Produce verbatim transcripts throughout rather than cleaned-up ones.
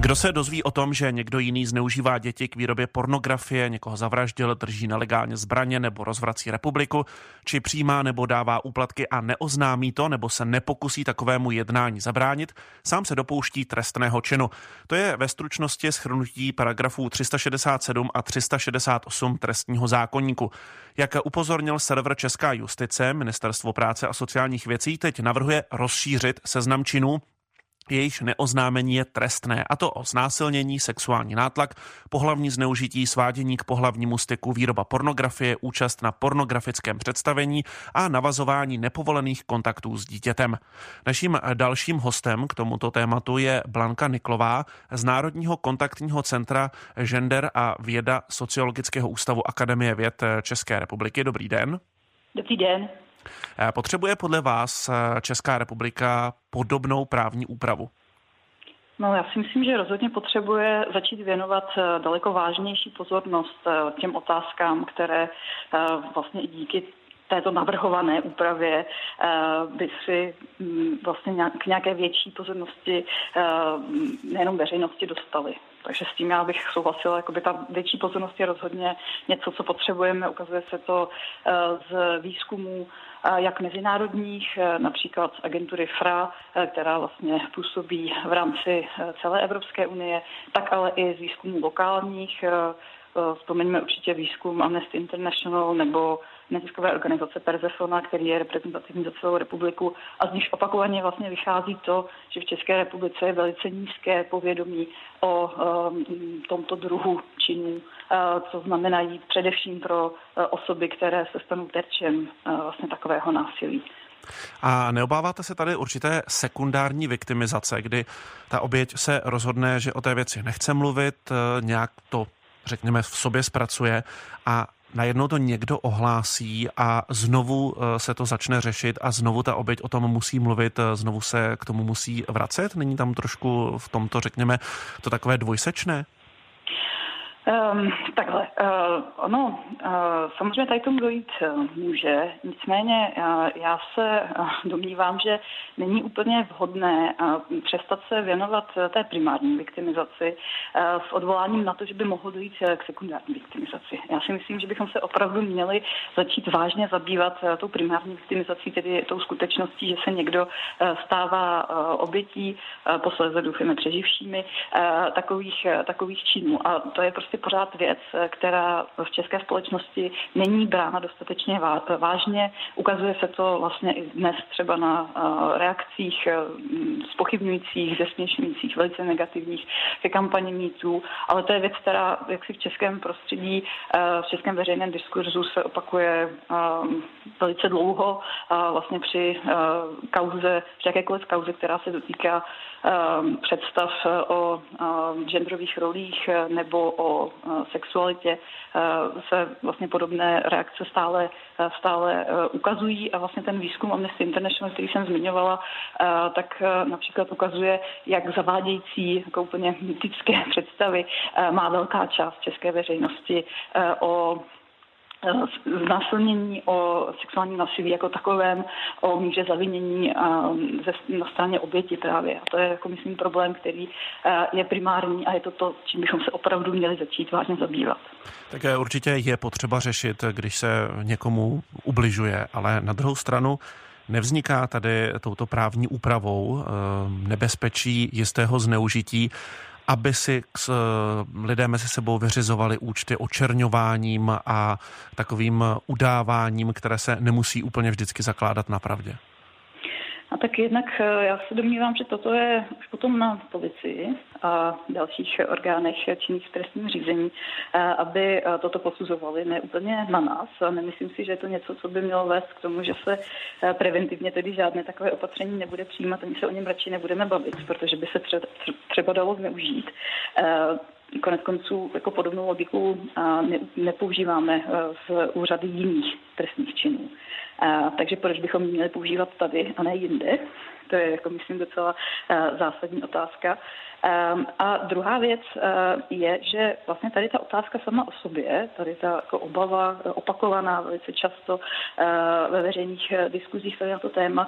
Kdo se dozví o tom, že někdo jiný zneužívá děti k výrobě pornografie, někoho zavraždil, drží nelegálně zbraně nebo rozvrací republiku, či přijímá nebo dává úplatky a neoznámí to, nebo se nepokusí takovému jednání zabránit, sám se dopouští trestného činu. To je ve stručnosti shrnutí paragrafů tři sta šedesát sedm a tři sta šedesát osm trestního zákoníku. Jak upozornil server Česká justice, Ministerstvo práce a sociálních věcí teď navrhuje rozšířit seznam činů, jejichž neoznámení je trestné, a to o znásilnění, sexuální nátlak, pohlavní zneužití, svádění k pohlavnímu styku, výroba pornografie, účast na pornografickém představení a navazování nepovolených kontaktů s dítětem. Naším dalším hostem k tomuto tématu je Blanka Niklová z Národního kontaktního centra Gender a věda Sociologického ústavu Akademie věd České republiky. Dobrý den. Dobrý den. Potřebuje podle vás Česká republika podobnou právní úpravu? No, já si myslím, že rozhodně potřebuje začít věnovat daleko vážnější pozornost těm otázkám, které vlastně i díky této navrhované úpravě by si vlastně k nějaké větší pozornosti nejenom veřejnosti dostaly. Takže s tím já bych souhlasila, jakoby ta větší pozornost je rozhodně něco, co potřebujeme. Ukazuje se to z výzkumů jak mezinárodních, například z agentury F R A, která vlastně působí v rámci celé Evropské unie, tak ale i z výzkumů lokálních. Vzpomeňme určitě výzkum Amnesty International nebo neziskové organizace Persefona, který je reprezentativní za celou republiku, a z níž opakovaně vlastně vychází to, že v České republice je velice nízké povědomí o um, tomto druhu činů, uh, co znamenají především pro uh, osoby, které se stanou terčem uh, vlastně takového násilí. A neobáváte se tady určité sekundární viktimizace, kdy ta oběť se rozhodne, že o té věci nechce mluvit, nějak to, řekněme, v sobě zpracuje a najednou to někdo ohlásí a znovu se to začne řešit a znovu ta oběť o tom musí mluvit, znovu se k tomu musí vracet? Není tam trošku v tomto, řekněme, to takové dvojsečné? Um, takhle, uh, ono, uh, samozřejmě tady tomu dojít uh, může, nicméně uh, já se uh, domnívám, že není úplně vhodné uh, přestat se věnovat uh, té primární viktimizaci uh, s odvoláním na to, že by mohlo dojít uh, k sekundární viktimizaci. Já si myslím, že bychom se opravdu měli začít vážně zabývat uh, tou primární viktimizací, tedy tou skutečností, že se někdo uh, stává uh, obětí, uh, posléze doufáme přeživšími uh, takových, uh, takových činů. A to je prostě pořád věc, která v české společnosti není brána dostatečně vážně. Ukazuje se to vlastně i dnes třeba na reakcích zpochybňujících, zesměšňujících, velice negativních ke kampani mýtů, ale to je věc, která jaksi v českém prostředí, v českém veřejném diskurzu se opakuje velice dlouho, vlastně při kauze, při jakékoliv kauze, která se dotýká představ o genderových rolích nebo o sexualitě, se vlastně podobné reakce stále, stále ukazují a vlastně ten výzkum Amnesty International, který jsem zmiňovala, tak například ukazuje, jak zavádějící jako úplně mytické představy má velká část české veřejnosti o znásilnění, o sexuálním násilí jako takovém, o míře zavinění ze, na straně oběti právě. A to je, jako myslím, problém, který je primární a je to to, čím bychom se opravdu měli začít vážně zabývat. Tak určitě je potřeba řešit, když se někomu ubližuje, ale na druhou stranu nevzniká tady touto právní úpravou nebezpečí jistého zneužití, aby si lidé mezi sebou vyřizovali účty očerňováním a takovým udáváním, které se nemusí úplně vždycky zakládat na pravdě? A tak jednak já se domnívám, že toto je už potom na policii a dalších orgánech činných v trestním řízení, aby toto posuzovali, ne úplně na nás. A nemyslím si, že je to něco, co by mělo vést k tomu, že se preventivně tedy žádné takové opatření nebude přijímat, ani se o něm radši nebudeme bavit, protože by se třeba dalo zneužít. Konec konců jako podobnou logiku ne, nepoužíváme v úřady jiných trestných činů. A, takže proč bychom měli používat tady a ne jinde? To je, jako myslím, docela a, zásadní otázka. A, a druhá věc a, je, že vlastně tady ta otázka sama o sobě, tady ta jako obava opakovaná velice často a, ve veřejných diskuzích tady na to téma,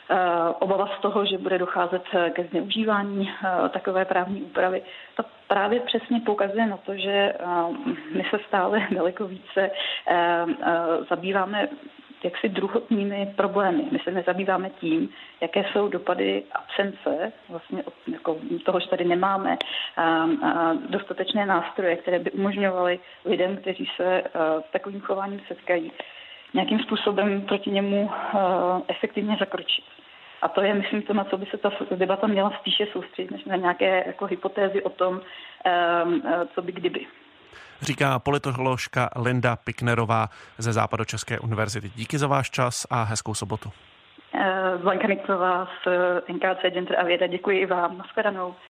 obava z toho, že bude docházet ke zneužívání takové právní úpravy, ta právě přesně poukazuje na to, že my se stále daleko více zabýváme jaksi druhotnými problémy. My se nezabýváme tím, jaké jsou dopady absence, vlastně od jako toho, že tady nemáme a, a dostatečné nástroje, které by umožňovaly lidem, kteří se s takovým chováním setkají, nějakým způsobem proti němu a, efektivně zakročit. A to je, myslím, to, na co by se ta debata měla spíše soustředit, než na nějaké jako hypotézy o tom, a, a, co by kdyby. Říká politoložka Linda Piknerová ze Západočeské univerzity. Díky za váš čas a hezkou sobotu. Blanka Niklová z N K C Gender a věda. Děkuji i vám. Nashledanou.